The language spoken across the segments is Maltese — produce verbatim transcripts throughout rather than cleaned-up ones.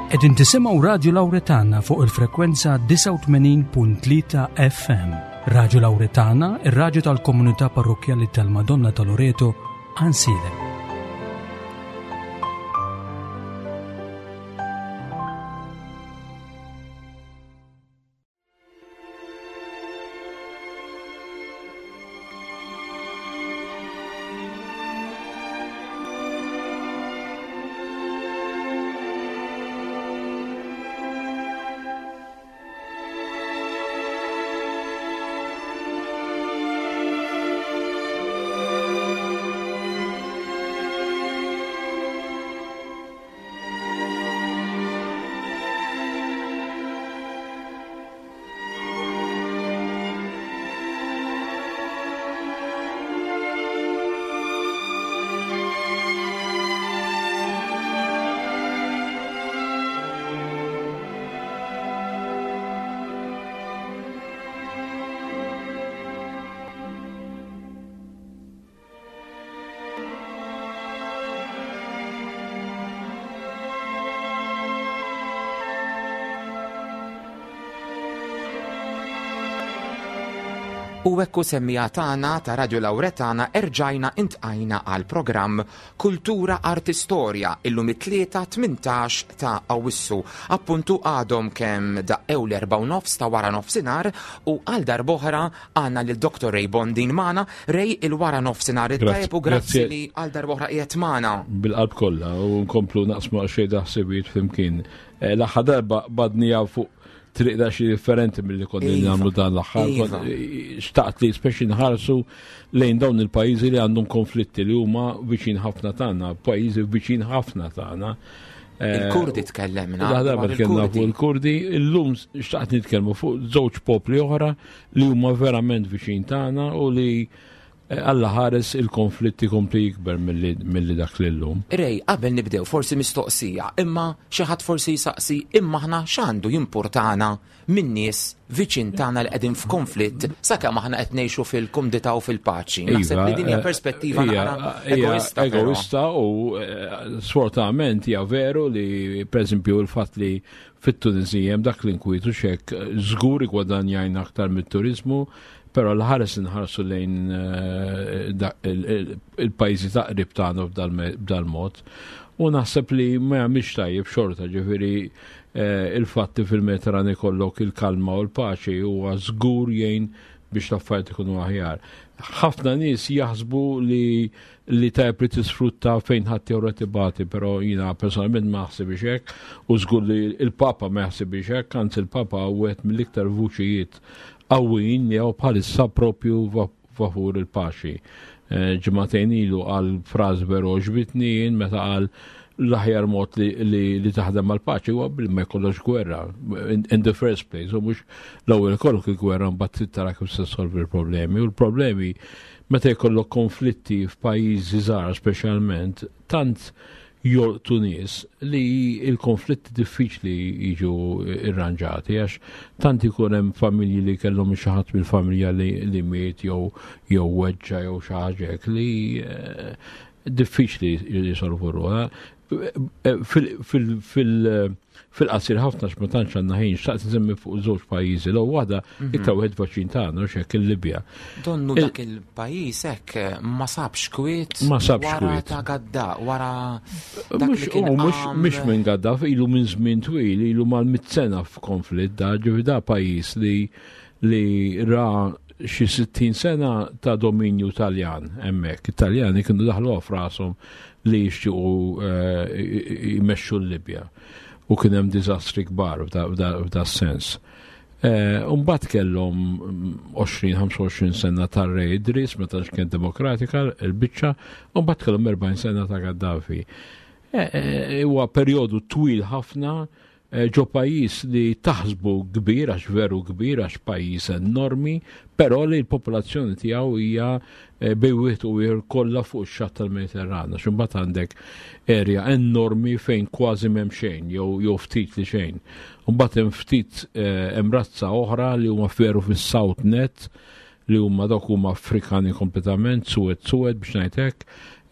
Qegħdin tisimgħu Radio Lawretana fuq il-frekwenza tisa' u tmenin punt tlieta F M. Radio Lawretana, ir-radju tal-Komunità Parrokjali tal-Madonna ta' Loreto, Ansile. U hekk semmija tagħna ta' Radio Lawretana erġajna intqajna għal programm Kultura Arti Storja illum it-tlieta tmintax ta' Awwissu. Appuntu għadhom kemm daqqew l-erba' u nofs ta' wara nofsinhar u għal darb'oħra għandna lil doktor Ray Bondin magħna. Ray il-wara nofsinhar it-tajb u grazzi li għal darb'oħra qiegħed magħna. Bil-qalb kollha u nkomplu naqsmu xejn ħsibiet flimkien. L-aħħar darba badnija fuq triqda xi differenti milli konna nagħmlu dan l-aħħar. Xtaqt li speċi nħarsu lejn dawn il-pajjiżi li għandhom konflitti li huma viċin ħafna tagħna, pajjiżi viċin ħafna tagħna. Il-Kurdi tkellemna. Daħda kellna fuq il-Kurdi, illum xtaqt nitkellmu fuq żewġ popli oħra li huma verament viċin tagħna u li Alla ħares il-konflitti kompli jikber mill-li dak l-lum. Rej, qabel nibdew forsi mistoqsija, imma xaħat forsi jisaqsi imma ħna xandu jimportana minn nies viċin tagħna li qegħdin f'konflitt sakemm aħna qed ngħixu fil-kumdità u fil-paċi. Naħseb li din hija perspettiva egoista. Egoista u sfortunatament hija veru li pereżempju il-fatt li fit-Tunisija dak l-inkwitu xek żgur igwadanjajna aktar mit-turizmu. Pero l-ħares nħarsu lejn il-pajzi taqrib tagħna b'dal mod. U naħseb li ma jagħmilx tajjeb xorta, ġifieri il-fatti fil-Mediterran ikollok il-kalma u l-paċi huwa żgur jgħin biex l-affarijiet ikunu aħjar. Ħafna nies jaħsbu li li tajb li tisfrutta fejn ħadd jew tibati, però jiena personalment ma ħsibx hekk u żgur li l-Papa ma jaħsibx hekk, anzi il-Papa wieħed mill-iktar vuċijiet għawin jew bħalissa propju favur il-paċi. Ġimagħtejn ilu għal fraż veru ġbitni jien meta qal l-aħjar mod li taħdem mal-paċi huwa bil ma jkollokx gwerra in the first place, u mhux l-ewwel ikollok il-gwerra mbagħad tara kif se solvi l-problemi. U l-problemi meta jkollok konflitti f'pajjiżi żgħar speċjalment tant jolqtu nies li il-konflitti diffiċli jiġu irranġati għax tant ikun hemm familji li kellhom xi ħadd mill-familja li miet jew jew weġġa jew xi ħaġa li diffiċli jisolvu ruha. Fil-qasir ħafna x'ma tantx għandna ħin xtaqt insemmi fuq żewġ pajjiżi l waħda iktar wieħed vaċin tagħna x'hekk il-Libja. Donnu dak il-pajjiż hekk ma sabx kwiet ma sabx kwiet wara ta' Gadda wara dak li kien mhux minn Gadda ilu minn żmien twil ilu mal-mit sena f'konflitt da ġifi da pajjiż li li ra xi sittin sena ta' dominju Taljan hemmhekk. Italjani kienu daħlu f'rashom li jixtiequ jmexxu l-Libja. U kien hemm diżastri kbar f'da sens. Mbagħad kellhom għoxrin ħamsa u għoxrin sena ta' Rej Idris meta kien demokratika l-biċċa, u mbagħad kellhom erbgħin sena ta' Gaddafi. Huwa perjodu twil ħafna ġo pajjiż li taħsbu kbir għax veru kbir għax pajjiż enormi, però li l-popolazzjoni tiegħu hija bej wieħed u ieħor kollha fuq ix-xatt tal-Mediterran. Għax imbagħad għandek erja enormi fejn kważi m'hemm xejn jew jew ftit li xejn. Imbagħad hemm ftit hemm razza oħra li huma veru fis-South Net li huma dak huma Afrikani kompletament, suwed suwed biex ngħid hekk.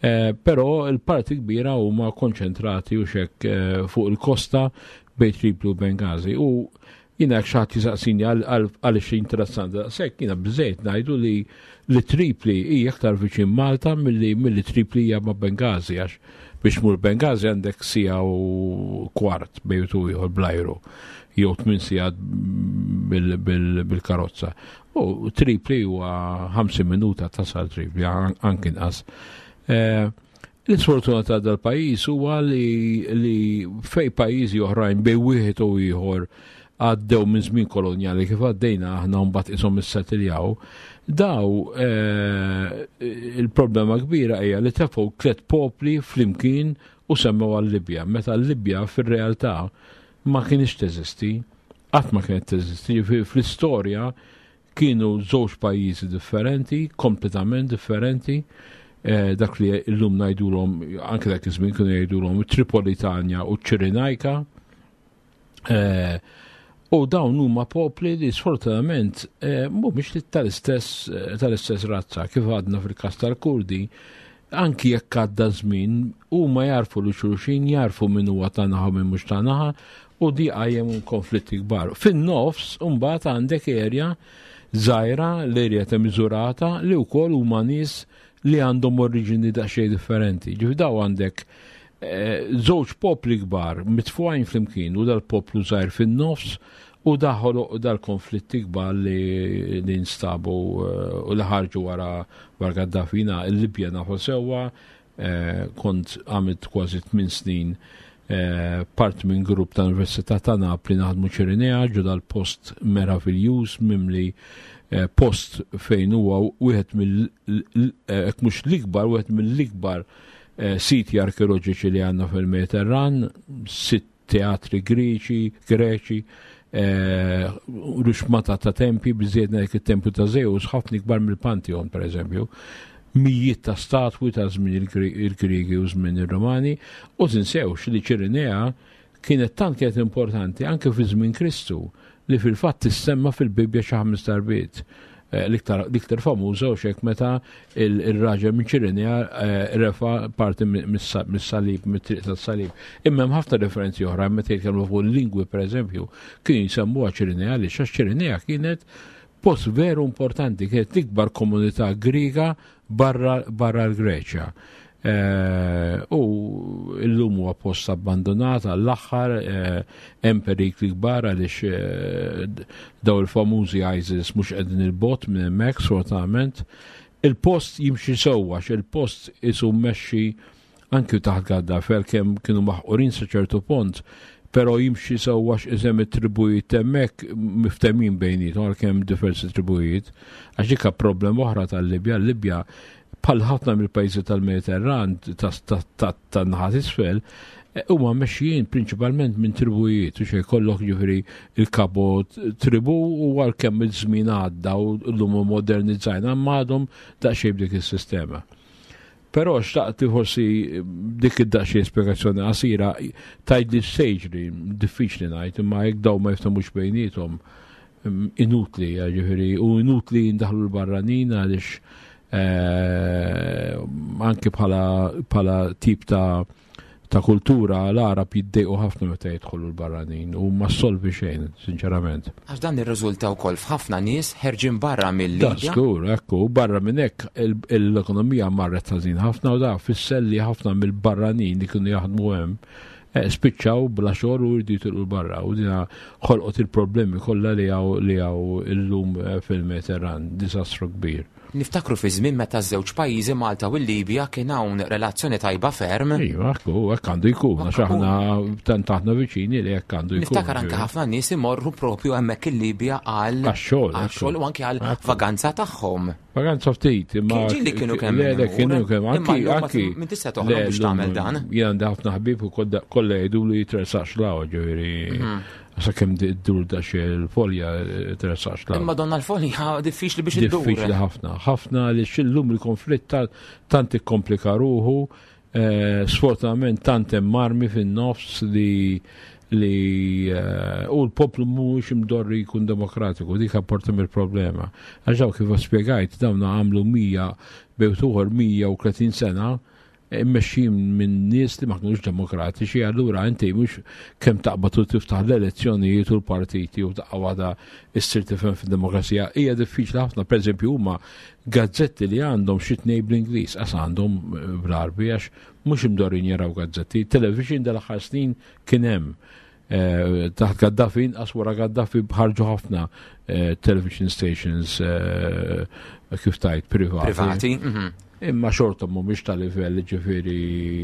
Però il-parti kbira huma konċentrati u xek fuq il-kosta bejn Tripoli u Benghazi. U jina xaħti saqsini għal-ix interessanti. Sekk jina bżejt najdu li li Tripoli hija aktar viċin Malta mill-li Tripoli hija ma' Benghazi, għax biex mur Benghazi għandek sija u kwart bejtu ieħor bl-ajru, jew tmien sigħat bil-karozza. U Tripoli huwa ħamsin minuta tasal Tripoli, anke inqas. L-isfortunata dal-pajjiż huwa li fej pajjiżi oħrajn bej wieħed u ieħor għaddew minn żmien kolonjali kif għaddejna aħna mbagħad ishom issettiljaw, daw il-problema kbira hija li tefgħu tliet popli flimkien u semmew għal-Libja. Meta l-Libja fir-realtà ma kienx teżisti, qatt ma kienet teżisti, fl-istorja kienu żewġ pajjiżi differenti, kompletament differenti, dak li llum ngħidulhom anke dak iż-żmien kienu jgħidulhom Tripolitania u Ċirenajka. U dawn huma popli li sfortunatament mhumiex tal-istess tal-istess razza kif għadna fil-każ tal-Kurdi, anki jekk għadda żmien huma jarfu li xulxin, jarfu min huwa tagħna u min mhux tagħna, u di qajjem konflitti kbar. Fin-nofs imbagħad għandek erja żgħira l-erja ta' Miżurata li wkoll huma nies li għandhom oriġini daqsxejn differenti. Ġifi daw għandek żewġ popli kbar mitfuqajn flimkien u dal-poplu żgħir fin-nofs u daħolu dal-konflitti kbar li instabu u li ħarġu wara wara Gaddafina. Il-Libja nafu sewwa, kont għamilt kważi tmien snin part minn grupp ta' Università ta' Napli naħdmu Ċirenea, ġu dal-post meravigliuż mimli post fejn huwa wieħed mill mhux l-ikbar, wieħed mill-ikbar siti arkeoloġiċi li għandna fil-Mediterran, sitt teatri Greċi, Greċi, ruxmata ta' tempi, biżiedna dik it-tempju ta' Zeus, ħafna ikbar mill-Pantheon, per eżempju, mijiet ta' statwi ta' żmien il-Griegi u żmien ir-Romani, u tinsewx li Ċirenea kienet tant kienet importanti anke fi żmien Kristu li fil-fatt tissemma fil-Bibja xi ħames darbiet. L-iktar famuża u xek meta il-raġel minn Ċirenea refa parti mis-salib, mit-triq tas-salib. Imma hemm ħafna referenzi oħra, meta jitkellmu fuq il-lingwi pereżempju, kienu jsemmuha Ċirenea li xax Ċirenea kienet post veru importanti, kienet l-ikbar komunità Griega barra l-Greċja. U l-lum huwa post abbandonata l-aħħar hemm perikli kbar għaliex daw il-famużi ISIS mhux qegħdin il-bot minn hemmhekk sfortunatament. Il-post jimxi sewwax, il-post isu mmexxi anke taħt Gaddafi kemm kienu maħqurin sa ċertu pont, però jimxi sewwax iżem it-tribujiet hemmhekk miftemin bejnietom għalkemm diversi tribujiet, għax dik problema oħra tal-Libja, l-Libja bħal ħafna mill-pajjiżi tal-Mediterran tan-naħat isfel huma mexjin prinċipalment minn tribujiet, u xejn kollok ġifieri il-kapo tribu u għalkemm iż-żmien għadda u llum modernizzajna ma għadhom daqsxejn b'dik is-sistema. Però xtaqt forsi dik id-daqsxejn spjegazzjoni qasira tgħidli sejġri diffiċli ngħid, imma jekk daw ma jifhmux bejniethom inutli, ġifieri u inutli ndaħlu l-barranin għaliex anke bħala tip ta' ta' kultura l-Arab jiddejqu ħafna meta jidħlu l-barranin u ma solvi xejn, sinċerament. Għax dan ir-riżulta wkoll f'ħafna nies ħerġin barra mill-Libja. Skur, ekku, barra minn hekk l-ekonomija marret ħażin ħafna u da fisselli ħafna mill-barranin li kienu jaħdmu hemm spiċċaw bla xogħol u jridu jitilqu barra u dina ħolqot il-problemi kollha li hawn illum fil-Mediterran, disastru kbir. Niftakru fi żmien meta żewġ pajjiżi Malta u l-Libja kien hawn relazzjoni tajba ferm. Iva, hekk għandu jkun, għax aħna tant aħna viċini li hekk għandu jkun. Niftakar anke ħafna nies imorru propju hemmhekk il-Libja għal għax-xogħol u anke għal vaganza tagħhom. Vaganza ftit, imma ġieli kienu kemm kienu kemm anki anki min tista' toħroġ biex tagħmel dan. Jien għandi ħafna ħbieb u kollha jgħidu li jitresax law ġifieri. Sa kemm dur da il-folja interessax la. Imma donna l-folja diffiċli biex iddur. Diffiċli ħafna. Ħafna li xillum il-konflitt tant ikkomplika ruħu, sfortunatament tant hemm marmi fin-nofs li li u l-poplu mhuwiex imdorri jkun demokratiku, dik apporta mill-problema. Għaxaw kif spjegajt dawna għamlu mija bewtuħor mija u tletin sena immexxin minn nies li ma kinux demokratiċi, allura inti mhux kemm taqbad u tiftaħ l-elezzjonijiet u l-partiti u taqgħu għadha issir tifhem fid-demokrazija. Hija diffiċli ħafna, pereżempju huma gazzetti li għandhom xi tnejn bl-Ingliż għas għandhom bl-Arbi għax mhux imdorrin jaraw gazzetti. Television dal-aħħar snin kien hemm taħt Gaddafi inqas wara Gaddafi bħarġu ħafna television stations kif tajt privati. Privati. Imma xorta mhumiex ta' livell ġifieri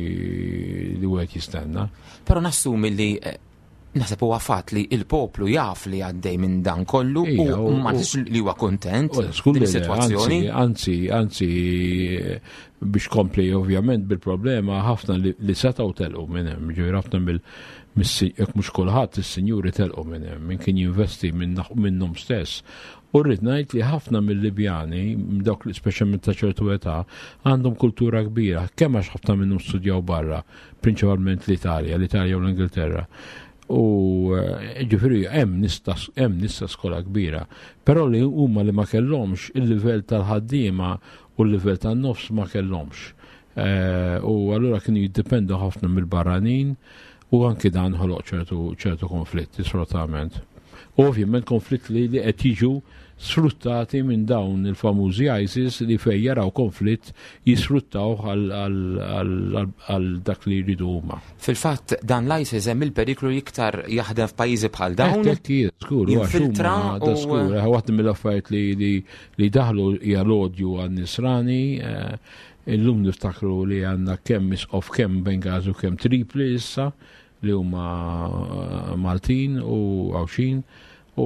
li wieħed jistenna. Però nassumi li naħseb huwa fatt li il-poplu jaf li għaddej minn dan kollu u ma tix li huwa kontent din is-sitwazzjoni. Anzi, anzi biex kompli ovvjament bil-problema ħafna li setgħu telqu minn hemm, ġifieri ħafna mill jekk mhux kulħadd is-sinjuri telqu minn hemm, min kien jinvesti minnhom stess. U rrid ngħid li ħafna mill-Libjani, dawk li speċjalment ta' ċertu età, għandhom kultura kbira, kemm għax ħafna minnhom studjaw barra, prinċipalment l-Italja, l-Italja u l-Ingilterra. U ġifieri hemm nista hemm nista skola kbira, però li huma li ma kellhomx il-livell tal-ħaddiema u l-livell tan-nofs ma kellhomx. U allura kienu jiddependu ħafna mill-barranin u anki dan ħoloq ċertu ċertu konflitti sfruttament. Ovvjament konflitt li li qed jiġu sfruttati minn dawn il-famużi ISIS li fejn jaraw konflitt jisfruttaw għal dak li jridu huma. Fil-fatt dan l-ISIS hemm il-periklu iktar jaħdem f'pajjiżi bħal dawn. Skur, jinfiltra u skur, waħda mill-affarijiet li li daħlu hija l-odju għan-Nisrani. Illum niftakru li għandna kemm of kemm Bengazi u kemm Tripli issa li huma Maltin u Għawxin u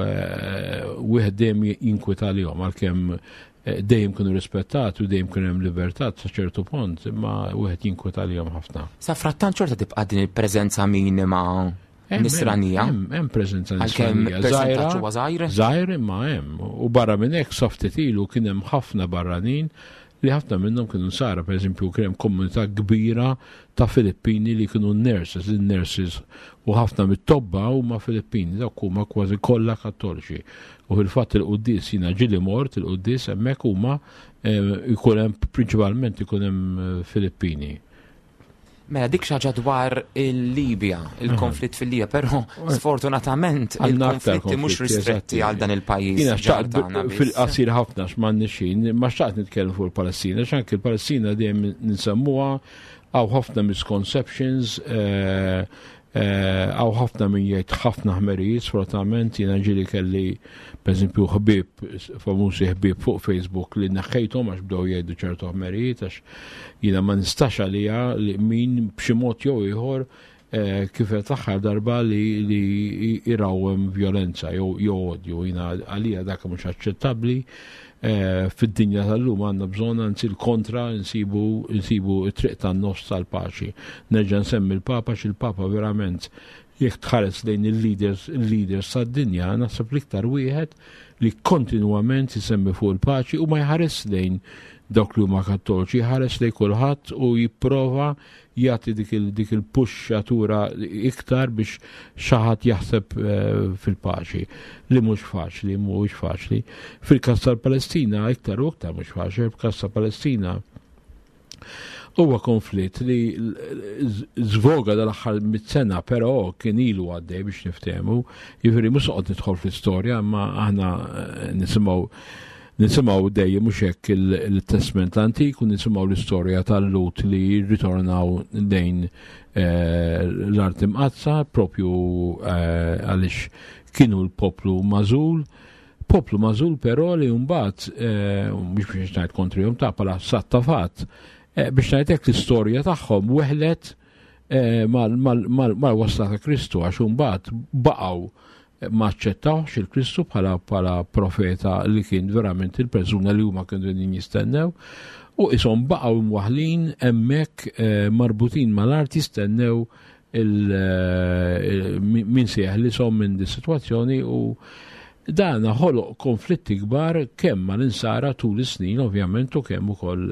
wieħed dejjem jinkwita lihom għalkemm dejjem kienu rispettati u dejjem kien hemm libertà sa ċertu punt, imma wieħed jinkwita lihom ħafna. Sa frattant xorta tibqa' din il-preżenza minima nisranija. Hemm preżenza nisranija żgħira. Żgħir imma hemm. U barra minn hekk sa ftit ilu kien hemm ħafna barranin li ħafna minnhom kienu sara, per eżempju, kien hemm komunità kbira ta' Filippini li kienu nurses, il-nurses, u ħafna mit-tobba huma Filippini, dawk huma kważi kollha Kattoliċi. U fil-fatt il-Qudies jiena ġieli mort il-Qudies hemmhekk huma jkun hemm prinċipalment ikun hemm Filippini. Mela dik xaġa dwar il-Libja, il-konflitt fil-Libja, però sfortunatament il-konflitti mhux ristretti għal dan il-pajjiż. Jiena xtaqt fil-qasir ħafna x'm'għandniex, ma xtaqt nitkellem fuq il-Palestina, x'anke il-Palestina dejjem nisemmuha għaw ħafna misconceptions, għaw ħafna min jgħid ħafna ħmerijiet, sfortunatament jiena ġieli kelli pereżempju ħbieb, famużi ħbieb fuq Facebook li naħħejthom għax bdew jgħidu ċertu ħmerijiet għax jiena ma nistax għalija li min b'xi mod jew ieħor kif qed l-aħħar darba li irawhem vjolenza jew odju, jiena għalija dak mhux aċċettabbli. Fid-dinja tal-lum għandna bżonn anzi l-kontra nsibu nsibu t-triq tan-nofs tal-paċi. Nerġa' nsemmi l-Papa x'il-Papa verament jekk tħares lejn il-leaders il-leaders tad-dinja naħseb l-iktar wieħed li kontinwament jisemmi fuq il-paċi u ma jħares lejn dawk li huma Kattoliċi, jħares lejn kulħadd u jipprova jagħti dik il-puxxatura iktar biex xi ħadd jaħseb fil-paċi li mhux faċli, mhuwiex faċli. Fil-każ tal-Palestina iktar u iktar mhux faċli, fil-każ tal-Palestina huwa konflitt li żvoga dal-aħħar mit-sena, però kien ilu għaddej biex niftehmu, jiġifieri mhux noqgħod nidħol fl-istorja, imma aħna nisimgħu nisimgħu dejjem mhux hekk il-testament antik u nisimgħu l-istorja tal-Lut li jirritornaw lejn l-art imqazza propju għaliex kienu l-poplu mażul, poplu mażul però li mbagħad mhux biex ngħid kontrihom ta' bħala sattafat biex ngħid hekk l-istorja tagħhom weħlet mal-wasla ta' Kristu għax mbagħad baqgħu ma aċċettawx il-Kristu bħala bħala profeta li kien verament il-persuna li huma kienu jistennew u ishom baqgħu mwaħlin hemmhekk marbutin mal-art jistennew min sieħ li som minn di sitwazzjoni u dan ħoloq konflitti kbar kemm mal-insara tul is-snin ovvjament u kemm ukoll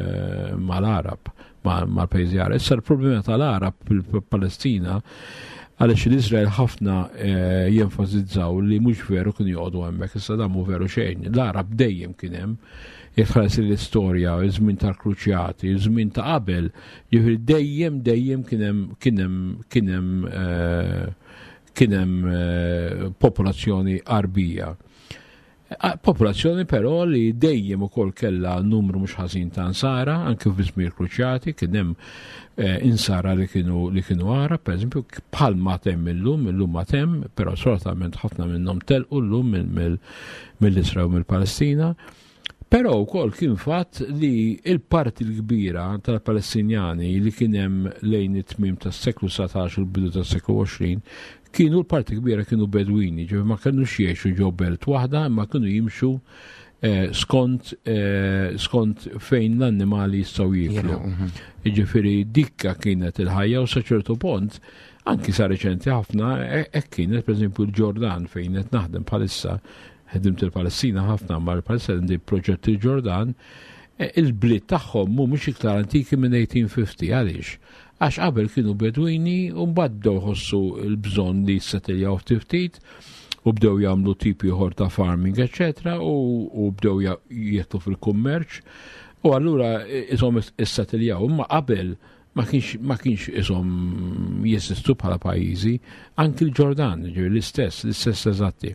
mal-Arab mal-pajjiżi Arab. Issa l-problema tal-Arab fil-Palestina Għaliex l-Izrael ħafna jenfasizzaw li mhux veru kienu joqogħdu hemmhekk, issa dan mhu veru xejn. L-Arab dejjem kien hemm, jitħares l-istorja, żmien tal-Kruċjati, żmien ta' qabel, ġifieri dejjem dejjem kien hemm kien hemm kien hemm kien hemm popolazzjoni Arbija. Popolazzjoni però li dejjem ukoll kellha numru mhux ħażin ta' insara, anke f'żmien Kruċjati, kien hemm insara li kienu li kienu Arab, pereżempju bħal ma temm illum, illum ma temm, però sortament ħafna minnhom telqu llum mill-Isra u mill-Palestina. Però wkoll kien fatt li l-parti l-kbira tal-Palestinjani li kien hemm lejn it-tmiem tas-seklu satax u l-bidu tas-seklu għoxrin kienu l-parti kbira kienu Bedwini, ġevi ma kienux jgħixu ġew belt waħda, ma kienu jimxu eh, skont eh, skont fejn l-annimali jistgħu jieklu. Ġifieri dikka kienet il-ħajja u sa ċertu pont, anki sa reċenti ħafna, hekk kienet pereżempju l-Ġordan fejn qed naħdem bħalissa, ħedimt il-Palestina ħafna, ma l-Palestina di proġett il-Ġordan, il-bliet tagħhom mhumiex iktar antiki minn eighteen fifty għaliex. Għax qabel kienu Bedwini u mbagħad bdew ħossu l-bżonn li jissettiljaw ftit u bdew jagħmlu tipi ieħor ta' farming, eċetera, u bdew jieħdu fil-kummerċ. U allura ishom issettiljaw, imma qabel ma kienx ma kienx ishom jesistu bħala pajjiżi, anki l-Ġordan, ġifieri l-istess, l-istess eżatti.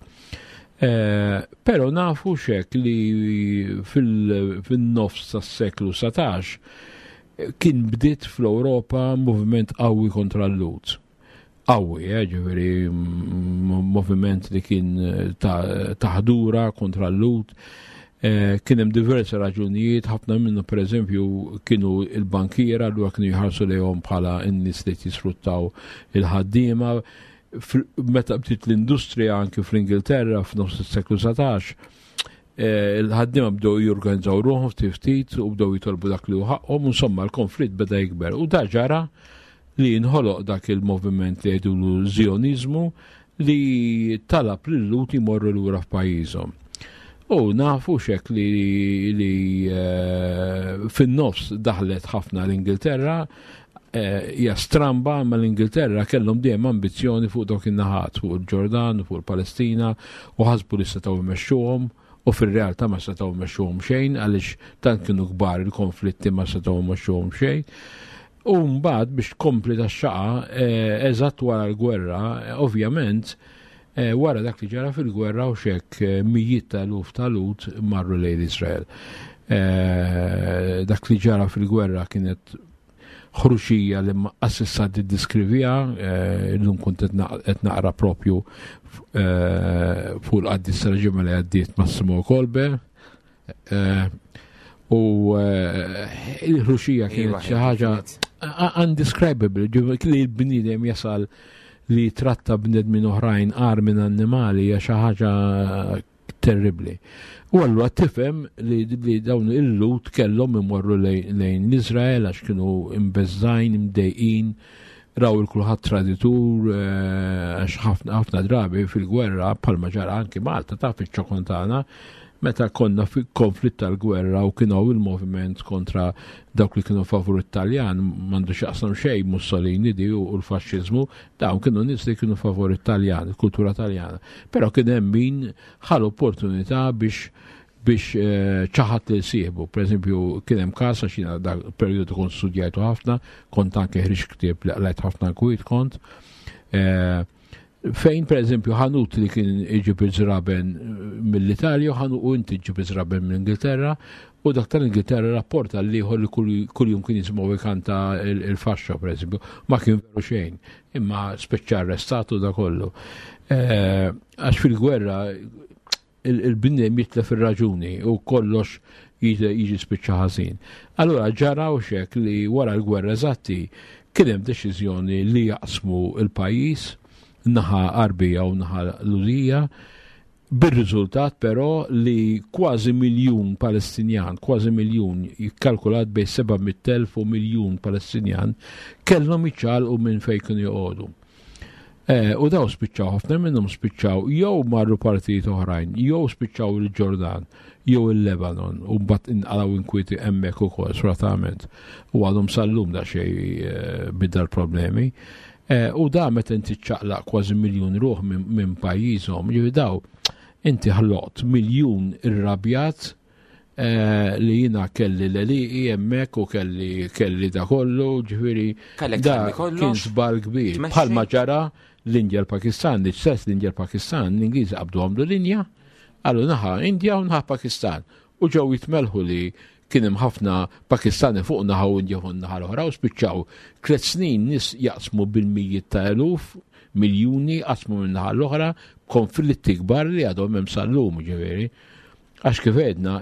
Però nafu xek li fil-nofs tas-seklu satax kien bdiet fl-Ewropa moviment qawwi kontra l-lut. Qawwi, ġifieri moviment li kien ta' ħdura kontra l-lut. Kien hemm diversi raġunijiet, ħafna minnu pereżempju kienu il-bankiera li kienu jħarsu lejhom bħala n-nies li jisfruttaw il-ħaddiema. Meta bdiet l-industrija anke fl-Ingilterra f'nofs is-seklu satax, il-ħaddiema bdew jorganizzaw ruħhom ftit ftit u bdew jitolbu dak li hu ħaqhom, insomma l-konflitt beda jikber. U da ġara li inħoloq dak il-moviment li jgħidulu Zionizmu li talab lil lut jmorru lura f'pajjiżhom. U nafu xek li, li uh, fin-nofs daħlet ħafna l-Ingilterra, hija uh, stramba ma l-Ingilterra kellhom dejjem ambizzjoni fuq dawk in-naħat, fuq il-Ġordan, fuq il-Palestina, u ħasbu li setgħu jmexxuhom, u fil-realtà ma setgħu jmexxuhom xejn għaliex tant kienu kbar il-konflitti ma setgħu jmexxuhom xejn. U mbagħad biex tkompli tax-xaqa eżatt wara l-gwerra, ovvjament wara dak li ġara fil-gwerra u xek mijiet ta' eluf ta' lut marru lejn Israel. Dak li ġara fil-gwerra kienet ħruxija li assissa diddiskrivija, l-lum kont qed naqra propju fuq l-qaddis tal-ġimgħa li għaddiet Massimo Kolbe. U l-ħruxija kienet xi ħaġa undescribable, li l-bniedem jasal li tratta bnedmin oħrajn qar minn annimali hija xi ħaġa terribli. U allura tifhem li, li dawn il-lut kellhom imorru lejn l-Iżrael għax kienu imbeżżajn, imdejqin, raw il-kulħadd traditur għax ħafna ħafna drabi fil-gwerra bħalma ġara anki Malta taf iċ-ċokontana meta konna fi konflitt tal-gwerra u kienu il-moviment kontra dawk li kienu favur Italjan, m'għandu x'jaqsam xejn Mussolini di u l-faxxiżmu, dawn kienu nies li kienu favur Italjan, il-kultura Taljana. Però kien hemm min ħal opportunità biex biex ċaħat li sieħbu. Per eżempju, kien hemm każ għax jiena dak perjodu kont studjajtu ħafna, kont anke ħriġ ktieb li qrajt ħafna kwit kont. Fejn, per eżempju, ħanut li kien iġib iż-żraben mill-Italja u ħanut u inti iġib iż-żraben mill-Ingilterra u dak tal-Ingilterra rapporta li ħolli kull-jum kien jismaw ikanta il-faxxa, per eżempju, ma kien veru xejn, imma speċċa arrestatu da kollu. Għax fil-gwerra il-bniem jitlef ir-raġuni u kollox jiġi spiċċa ħażin. Allura ġaraw xek li wara l-gwerra eżatti kien hemm deċiżjoni li jaqsmu il-pajjiż naħa Arbija u naħa Lulija, bir-riżultat però li kważi miljun Palestinjan, kważi miljun jikkalkulat bejn seba' mit elf u miljun Palestinjan kellhom jiċċalqu minn fejn kienu joqogħdu. U daw spiċċaw ħafna minnhom spiċċaw jew marru partijiet oħrajn, jew spiċċaw il-Ġordan, jew il-Lebanon, u mbagħad inqalgħu inkwieti hemmhekk ukoll sfortunatament. U għadhom sallum da xejn bidda l-problemi. U da meta inti ċaqlaq kważi miljun ruħ minn pajjiżhom, ġifi daw inti ħallot miljun irrabjat li jina kelli l-liqi jemmek u kelli kelli da kollu, ġifiri da kien żball kbir. Bħalma ġara l-Indja l-Pakistan, li ċess l-Indja l-Pakistan, l-Ingliżi qabdu għamlu linja, għallu naħa Indja u naħa Pakistan. U ġew jitmelħu li kien hemm ħafna Pakistani fuq naħa u Indja fuq naħa l-oħra u spiċċaw tliet snin nis jaqsmu bil-mijiet ta' eluf, miljuni qasmu minn naħa l-oħra, konflitti kbar li għadhom hemm sal-lum ġifieri. Għax kif edna,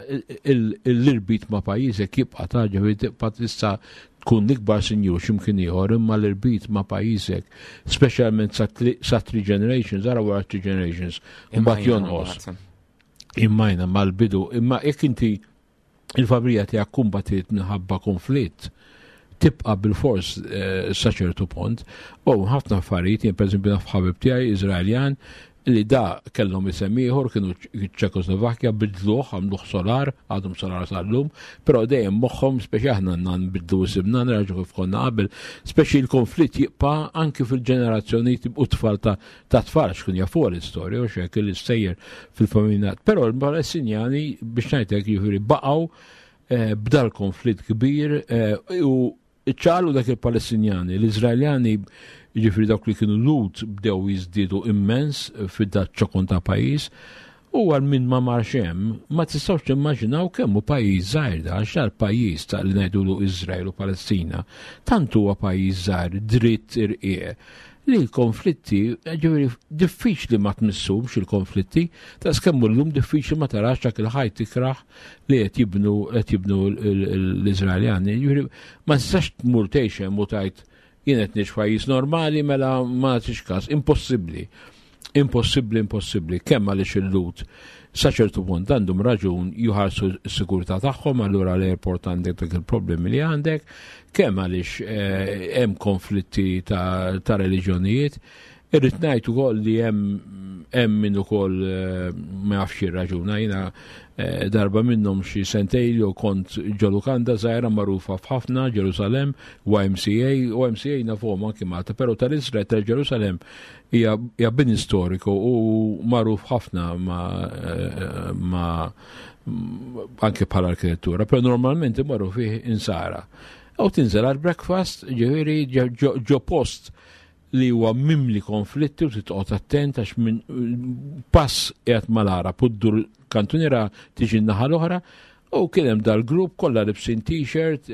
l-irbit ma' pajjiżek jibqa' ta' ġifieri tibqa' tista' tkun l-ikbar sinjur x'imkien ieħor, imma l-irbit ma' pajjiżek, speċjalment sa' three generations, ara wara three generations, imbagħad jonqos. Immajna mal-bidu, imma jekk inti il-fabrija tiegħek kumbatit minħabba konflitt, tibqa' bil-fors sa' ċertu punt, u ħafna affarijiet, jien pereżempju naf ħabib tiegħi Iżraeljan, li da kellhom isem ieħor kienu ċekoslovakkja bidluh għamluh solar, għadhom solar sal-lum, però dejjem moħħhom speċi aħna nbidlu isimna nraġu kif konna qabel, speċi l-konflitt jibqa' anki fil-ġenerazzjonijiet u tfal ta' tfal x'kun jafu l-istorja u x'hekk li sejjer fil-familjenat. Però l-Palestinjani biex ngħidlek jiġifieri baqgħu b'dal konflitt kbir u ċalu dak il-Palestinjani, l-Iżraeljani ġifri dawk li kienu lut bdew jizdidu immens fid-dat ċokon ta' pajis u għal minn ma marxem ma tistawx immaġinaw kemmu pajis zaħir da għax pajis ta' li najdulu Izrael u Palestina tantu huwa pajis zaħir dritt irqie li l-konflitti ġifri diffiċli ma tmissumx il-konflitti ta' skemmu l-lum diffiċli ma tarax dak il-ħajt tikraħ li qed jibnu qed jibnu l-Izraeljani ġifri ma tistax tmur tgħixem u tajt jienet nix pajis normali mela ma tix kas, impossibli, impossibli, impossibli, kemm għaliex il-lut sa ċertu punt għandhom raġun juħarsu s-sigurtà tagħhom, allura l-airport għandek dak il-problemi li għandek, kemm għaliex hemm konflitti ta', ta reliġjonijiet, irrid ngħid ukoll li hemm hemm min ukoll ma jafx ir-raġuna jiena darba minnhom xi sentejn u kont ġolukanda żgħira magħrufa f'ħafna Ġerusalem, Y M C A, U M C A nafhom anke Malta, però tal-Iżrael tal-Ġerusalem hija bin istoriku u magħruf ħafna ma, ma anke bħala arkitettura, però normalment imorru fih insara. U tinżel għal breakfast ġifieri ġo post li huwa mimli konflitti u titqgħod attent għax minn pass qiegħed mal-ara puddur kantuniera tiġi n-naħa l-oħra u kien hemm dal-grupp kollha libsin t-shirt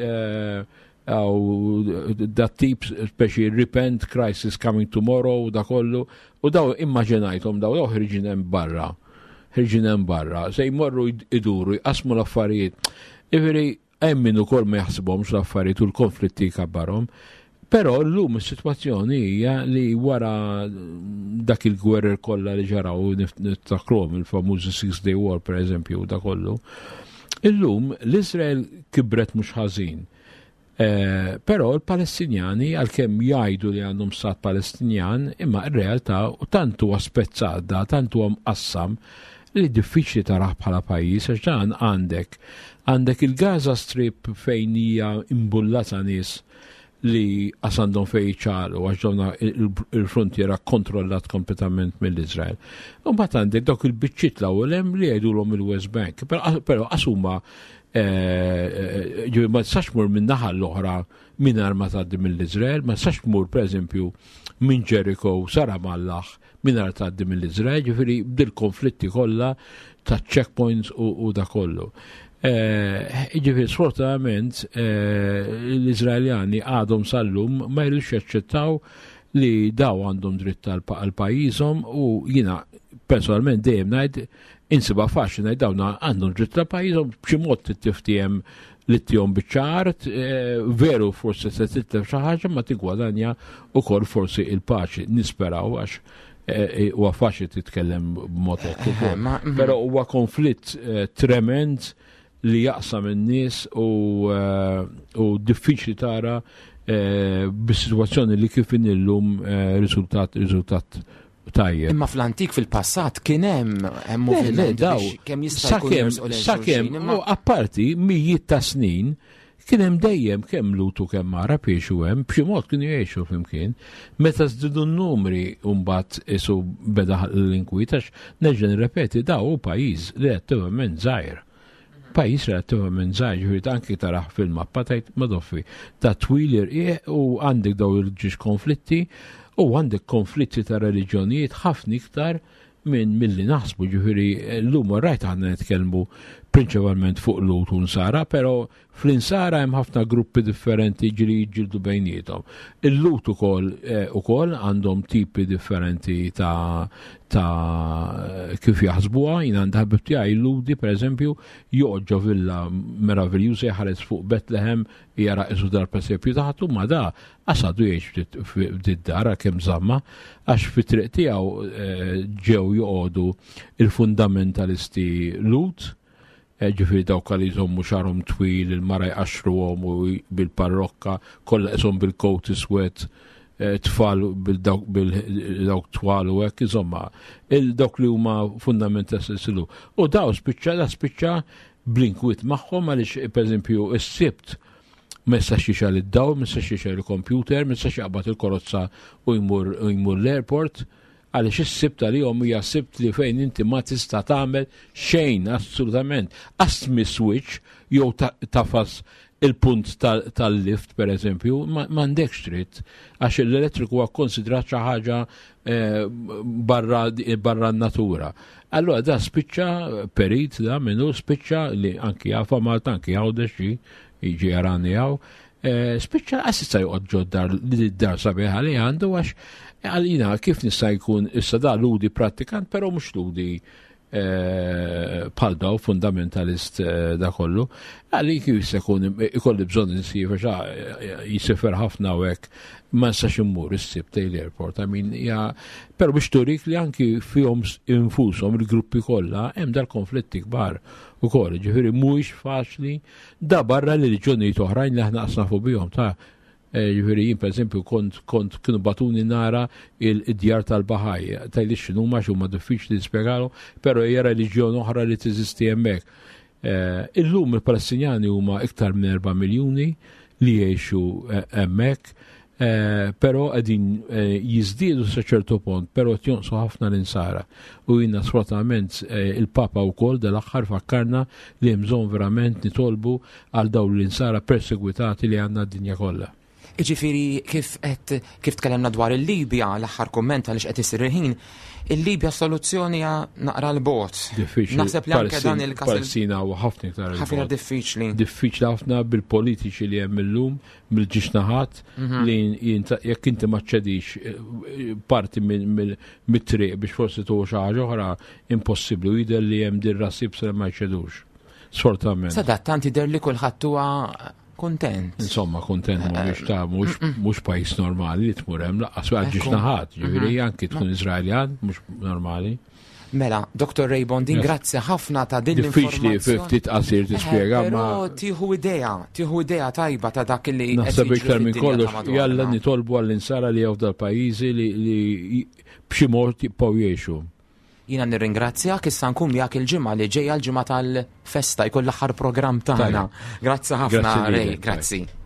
għaw dat tip speċi repent crisis coming tomorrow u da kollu u daw immaġinajthom daw daw ħirġin hemm barra ħirġin hemm barra se jmorru iduru jqasmu l-affarijiet. Ġifieri hemm min ukoll ma jaħsibhomx l-affarijiet u l-konflitti jkabbarhom. Però llum is-sitwazzjoni hija li wara dak il-gwerer kollha li ġaraw niftakrhom il-famużi Six Day War pereżempju da kollu. Illum l-Iżrael kibret mhux ħażin. Eh, però l-Palestinjani għalkemm jgħidu li għandhom stat Palestinjan imma r-realtà u tantu aspezzata, tantu mqassam li diffiċli taraħ bħala pajjiż għax dan għandek għandek il-Gaza Strip fejn hija imbullata nies li għasandhom fej ċalu għaxġonna il-frontiera kontrollat kompletament mill-Izrael. U bat għandek dok il-bicċit la' ulem li għajdulhom il-West Bank. Pero għasuma ġivi ma t-saxmur minn naħa l-oħra minn arma taddi mill-Izrael, ma t-saxmur per eżempju minn Jericho sara mallaħ minn arma taddi mill-Izrael, ġifiri bil-konflitti kollha ta' checkpoints u da kollu. Ġifiri, sfortunatament, l-Izraeljani għadhom sal-lum ma jridux jaċċettaw li daw għandhom dritt għal-pajjiżhom u jiena personalment dejjem ngħid insiba faċli ngħid dawn għandhom dritt għal-pajjiżhom b'xi mod tittiftihem li tihom biċ-ċart, veru forsi se titlef xi ħaġa ma tigwadanja wkoll forsi il-paċi nisperaw għax huwa faċli titkellem b'mod hekk. Però huwa konflitt tremend li jaqsam in-nies u, uh, u diffiċli tara uh, bis-sitwazzjoni li kif inillum uh, riżultat riżultat tajjeb. Imma fl-antik fil-passat kien hemm hemm moviment biex kemm jista' jkun sakemm apparti mijiet ta' snin kien hemm dejjem kemm lutu kemm mara piexu hemm, b'xi mod kienu jgħixu flimkien. Meta żdidu n-numri mbagħad isu beda l-inkwit għax nerġa' nirrepeti da hu pajjiż relattivament żgħir. Pajjiż relattivament żgħir, ġifieri anke taraħ fil-mappa tajt madoffi ta' twil irqieq u għandek daw il-ġiex konflitti u għandek konflitti ta' reliġjonijiet ħafna iktar minn milli naħsbu, ġifieri llum rajt aħna nitkellmu prinċipalment fuq lut u nsara, però fl-insara hemm ħafna gruppi differenti ġiri jġildu bejniethom. Il-lut ukoll ukoll għandhom tipi differenti ta' ta' kif jaħsbuha. Jien għandi ħabib tiegħi ludi pereżempju joqgħod villa meraviljuża ħares fuq Bethlehem jara isu dar presepju taħtu ma da għasadu jgħix f'did dar kemm żamma għax fit-triq tiegħu ġew joqogħdu il-fundamentalisti lut, ġifiri dawk li jżommu xarhom twil, il-mara jqaxruhom u bil-parrokka, kollha ishom bil-kot iswed, tfal bil-dawk twal u hekk, insomma, dawk li huma fundamentalisti lu. U daw spiċċa da spiċċa blinkwit magħhom għaliex pereżempju is-sibt ma jistax jixal id-dawl, ma jistax jixal il-kompjuter, ma jistax jaqbad il-karozza u jmur l-airport, għaliex is-sibt għalihom hija sibt li fejn inti ma tista' tagħmel xejn assolutament. Asmi switch jew tafas il-punt tal-lift pereżempju m'għandekx dritt għax l-elettriku huwa konsidrat xi ħaġa barra n-natura. Allura da spiċċa perit da minnu spiċċa li anki jafa Malta anki għawdex jiġi jarani għaw. Spiċċa assista joqgħod ġoddar li d-dar sabiħa li għandu għax għalina kif nista' jkun issa da ludi prattikant, però mhux ludi bħal daw fundamentalist da kollu. Għalli kif jista' jkun ikolli bżonn insif għax jisifer ħafna u hekk ma nistax immur is-sibt l-airport. I mean, ja, però biex turik li anki fihom infushom il-gruppi kollha hemm dal-konflitti kbar ukoll. Ġifieri mhuwiex faċli da barra reliġjonijiet oħrajn li aħna qasnafu bihom ta' ġifieri jien pereżempju kont kont kienu batuni nara il-djar tal-Baħaj, tajli x'inhuma x'huma diffiċli nispjegalhom, però hija reliġjon oħra li teżisti hemmhekk. Illum il-Palestinjani huma iktar minn erba' miljuni li jgħixu hemmhekk, però qegħdin jiżdiedu sa ċertu punt, però tjonqsu ħafna l-insara. U jiena sfortunatament il-Papa wkoll dal-aħħar fakkarna li hemm bżonn verament nitolbu għal dawn l-insara persegwitati li għandna d-dinja kollha. Iġifieri kif qed kif tkellemna dwar il-Libja l-aħħar kumment għaliex qed isir il-ħin, il-Libja soluzzjoni naqra l-bot. Naħseb li anke dan il-każ Palestina huwa ħafna iktar ħafna diffiċli. Diffiċli ħafna bil-politiċi li hemm illum, mill-ġixnaħat li jekk inti ma ċċedix parti mit-triq biex forsi tuħu xi ħaġa oħra impossibbli u jidher li hemm din rassib se ma jċedux. Sfortunatament. Sadat tant jidher li kulħadd huwa kontent. Insomma, kontent mhux ta' mhux pajjiż normali li tmur hemm laqqas għaġġiex naħat, ġifieri anki tkun Iżraeljan mhux normali. Mela, Doktor Ray Bondin, grazzi ħafna ta' din l-informazzjoni. Diffiċli ftit qasir tispjega ma. Però tieħu idea, tieħu idea tajba ta' dak li naħseb iktar minn kollox jalla nitolbu għall-insara li jew dal-pajjiżi li b'xi mod jibqgħu jgħixu. Jiena nirringrazzjak issa nkun miegħek il-ġimgħa li ġejja l-ġimgħa tal-festa jkun l-aħħar programm tagħna. Grazzi ħafna, Ray, grazzi.